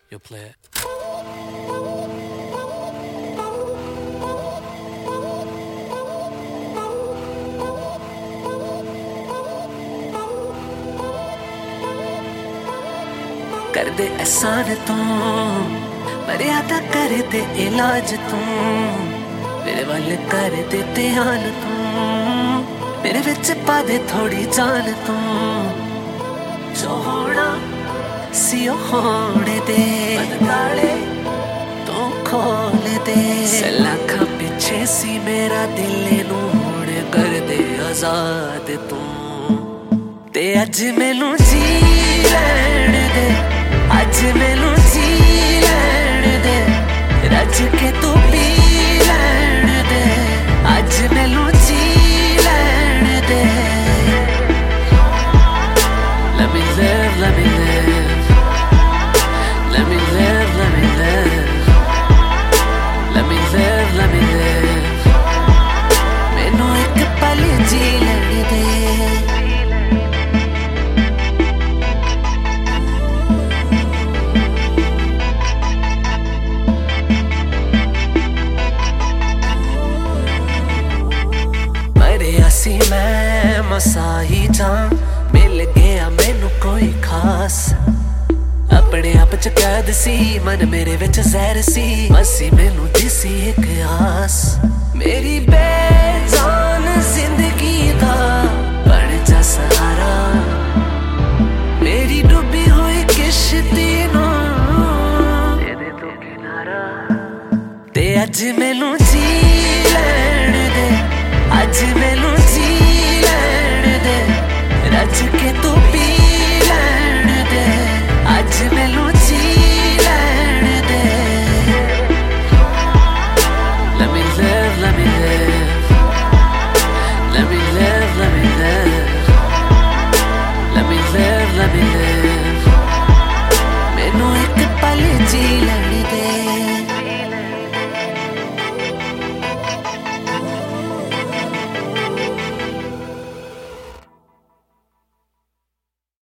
You play it. कर दे एहसान तू मर्यादा कर दे इलाज तू मेरे वाले कर दे ध्यान तू मेरे विच पा दे थोड़ी जान तू जो होना सी होने दे ताले तू खोल दे लाखा पीछे सी मेरा दिल नू होने कर दे आजाद तू ते अज मैनू जी लैण दे अज मैनू जी लैण दे रज के तू पी लैण दे अज मैनू जी लैण दे Let me live, let me live Let me live, let me live Let me live, let me live मैनू एक पल जी लैण दे सी मैं मसा ही जा मिल गया मैनू कोई खास अपने आप च कैद सी मन मेरे विच जहर सी मसी मैनू दिसी एक आस मेरी बेजान जिंदगी दा बन जा सहारा मेरी डूबी हुई किश्ती नू दे तू किनारा ते अज मैनू जी लैण दे अज मैनू जी लैण दे रज के तू पी लैण दे अज मैनू जी लैण दे Let me live, let me live Let me live, let me live Let me live, let me live